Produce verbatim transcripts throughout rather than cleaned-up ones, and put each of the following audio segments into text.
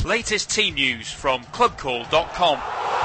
Latest team news from club call dot com.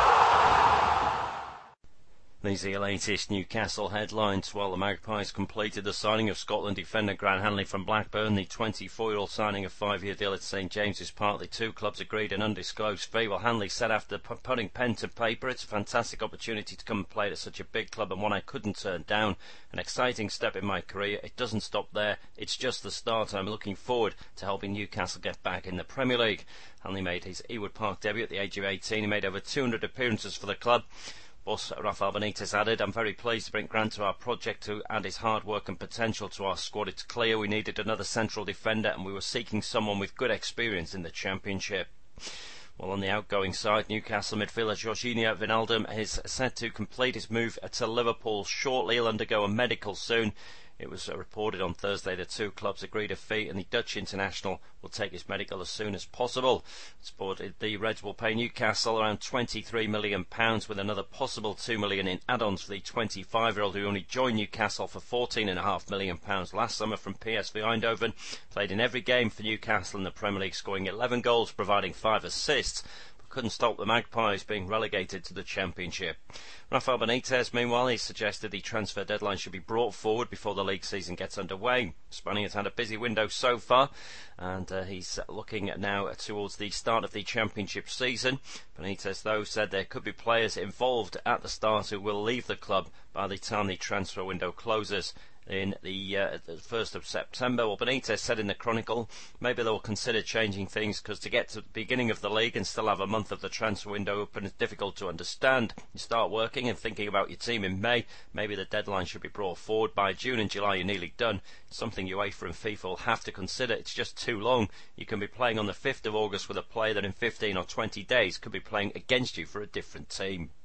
These are your latest Newcastle headlines. Well, the Magpies completed the signing of Scotland defender Grant Hanley from Blackburn. The twenty-four-year-old signing a five-year deal at St James's Park. The two clubs agreed an undisclosed fee. Well, Hanley said after p- putting pen to paper, it's a fantastic opportunity to come and play at such a big club and one I couldn't turn down. An exciting step in my career. It doesn't stop there. It's just the start. I'm looking forward to helping Newcastle get back in the Premier League. Hanley made his Ewood Park debut at the age of eighteen. He made over two hundred appearances for the club. Boss Rafael Benitez added, I'm very pleased to bring Grant to our project to add his hard work and potential to our squad. It's clear we needed another central defender and we were seeking someone with good experience in the Championship. Well, on the outgoing side, Newcastle midfielder Georginio Wijnaldum is set to complete his move to Liverpool shortly. He'll undergo a medical soon. It was reported on Thursday that two clubs agreed a fee and the Dutch international will take his medical as soon as possible. It's reported the Reds will pay Newcastle around twenty-three million pounds with another possible two million pounds in add-ons for the twenty-five-year-old who only joined Newcastle for fourteen point five million pounds last summer from P S V Eindhoven. Played in every game for Newcastle in the Premier League, scoring eleven goals, providing five assists. Couldn't stop the Magpies being relegated to the Championship. Rafael Benitez, meanwhile, he suggested the transfer deadline should be brought forward before the league season gets underway. Spaniard's had a busy window so far, and uh, he's looking now towards the start of the Championship season. Benitez, though, said there could be players involved at the start who will leave the club by the time the transfer window closes in the, uh, the first of September. Well, Benitez said in the Chronicle, maybe they'll consider changing things because to get to the beginning of the league and still have a month of the transfer window open is difficult to understand. You start working and thinking about your team in May, maybe the deadline should be brought forward. By June and July you're nearly done. It's something UEFA and FIFA will have to consider. It's just too long. You can be playing on the fifth of August with a player that in fifteen or twenty days could be playing against you for a different team.